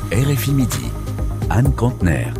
RFI Midi, Anne Contener.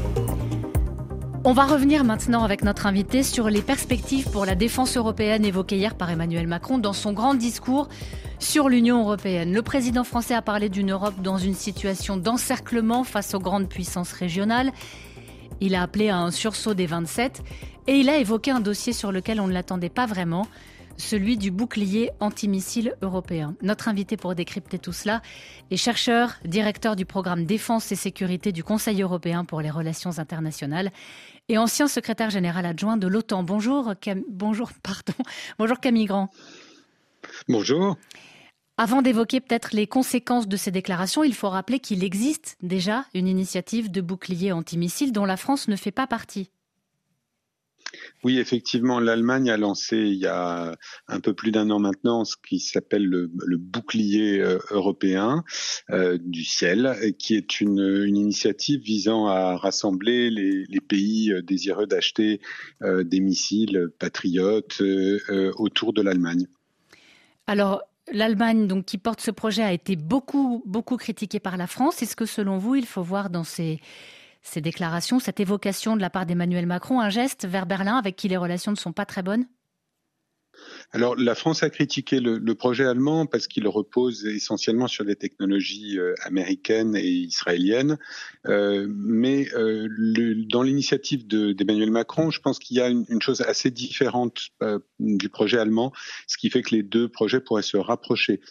On va revenir maintenant avec notre invité sur les perspectives pour la défense européenne évoquées hier par Emmanuel Macron dans son grand discours sur l'Union européenne. Le président français a parlé d'une Europe dans une situation d'encerclement face aux grandes puissances régionales. Il a appelé à un sursaut des 27 et il a évoqué un dossier sur lequel on ne l'attendait pas vraiment, celui du bouclier antimissile européen. Notre invité pour décrypter tout cela est chercheur, directeur du programme Défense et Sécurité du Conseil européen pour les relations internationales et ancien secrétaire général adjoint de l'OTAN. Bonjour Camille Grand. Bonjour. Avant d'évoquer peut-être les conséquences de ces déclarations, il faut rappeler qu'il existe déjà une initiative de bouclier antimissile dont la France ne fait pas partie. Oui, effectivement, l'Allemagne a lancé il y a un peu plus d'un an maintenant ce qui s'appelle le bouclier européen du ciel, qui est une initiative visant à rassembler les pays désireux d'acheter des missiles patriotes autour de l'Allemagne. Alors, l'Allemagne, donc, qui porte ce projet, a été beaucoup critiquée par la France. Est-ce que, selon vous, il faut voir dans ces déclarations, cette évocation de la part d'Emmanuel Macron, un geste vers Berlin avec qui les relations ne sont pas très bonnes ? Alors, la France a critiqué le projet allemand parce qu'il repose essentiellement sur des technologies américaines et israéliennes. Mais dans l'initiative d'Emmanuel Macron, je pense qu'il y a une chose assez différente du projet allemand, ce qui fait que les deux projets pourraient se rapprocher.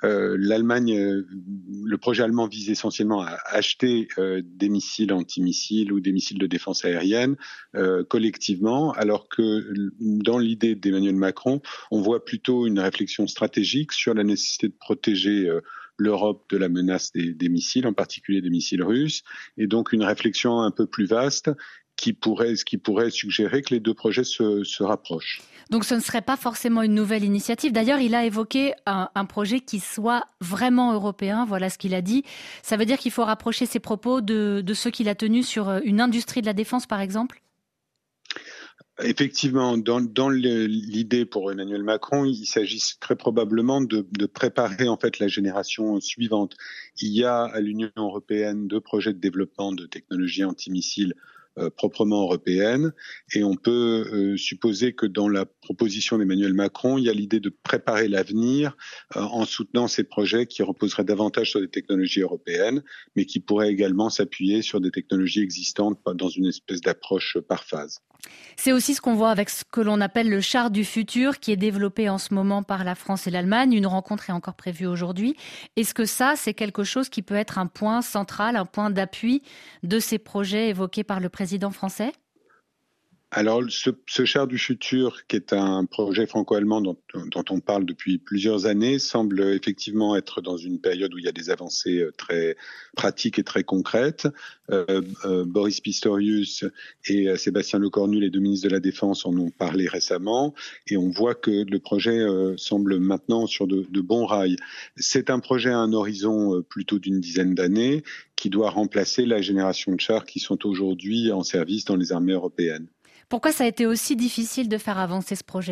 Le projet allemand vise essentiellement à acheter des missiles antimissiles ou des missiles de défense aérienne collectivement, alors que dans l'idée d'Emmanuel Macron, on voit plutôt une réflexion stratégique sur la nécessité de protéger l'Europe de la menace des missiles, en particulier des missiles russes, et donc une réflexion un peu plus vaste qui pourrait suggérer que les deux projets se rapprochent. Donc ce ne serait pas forcément une nouvelle initiative. D'ailleurs, il a évoqué un projet qui soit vraiment européen, voilà ce qu'il a dit. Ça veut dire qu'il faut rapprocher ses propos de ceux qu'il a tenus sur une industrie de la défense, par exemple ? Effectivement, dans l'idée pour Emmanuel Macron, il s'agit très probablement de préparer en fait la génération suivante. Il y a à l'Union européenne 2 projets de développement de technologies antimissiles proprement européenne, et on peut supposer que dans la proposition d'Emmanuel Macron, il y a l'idée de préparer l'avenir en soutenant ces projets qui reposeraient davantage sur des technologies européennes, mais qui pourraient également s'appuyer sur des technologies existantes dans une espèce d'approche par phase. C'est aussi ce qu'on voit avec ce que l'on appelle le char du futur qui est développé en ce moment par la France et l'Allemagne. Une rencontre est encore prévue aujourd'hui. Est-ce que ça, c'est quelque chose qui peut être un point central, un point d'appui de ces projets évoqués par le président français ? Alors, ce char du futur, qui est un projet franco-allemand dont on parle depuis plusieurs années, semble effectivement être dans une période où il y a des avancées très pratiques et très concrètes. Boris Pistorius et Sébastien Lecornu, les 2 ministres de la Défense, en ont parlé récemment, et on voit que le projet semble maintenant sur de bons rails. C'est un projet à un horizon plutôt d'une dizaine d'années qui doit remplacer la génération de chars qui sont aujourd'hui en service dans les armées européennes. Pourquoi ça a été aussi difficile de faire avancer ce projet ?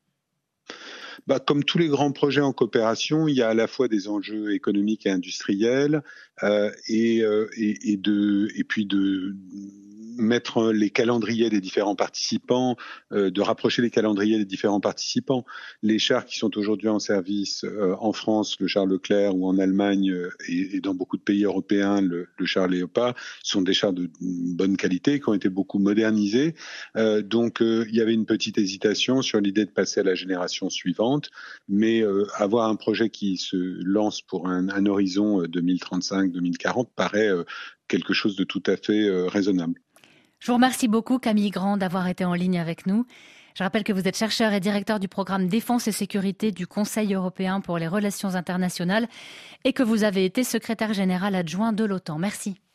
Comme tous les grands projets en coopération, il y a à la fois des enjeux économiques et industriels et puis de mettre les calendriers des différents participants, de rapprocher les calendriers des différents participants. Les chars qui sont aujourd'hui en service en France, le char Leclerc, ou en Allemagne et dans beaucoup de pays européens, le char Léopard, sont des chars de bonne qualité qui ont été beaucoup modernisés. Donc il y avait une petite hésitation sur l'idée de passer à la génération suivante, mais avoir un projet qui se lance pour un horizon 2035-2040 paraît quelque chose de tout à fait raisonnable. Je vous remercie beaucoup, Camille Grand, d'avoir été en ligne avec nous. Je rappelle que vous êtes chercheur et directeur du programme Défense et Sécurité du Conseil européen pour les relations internationales et que vous avez été secrétaire général adjoint de l'OTAN. Merci.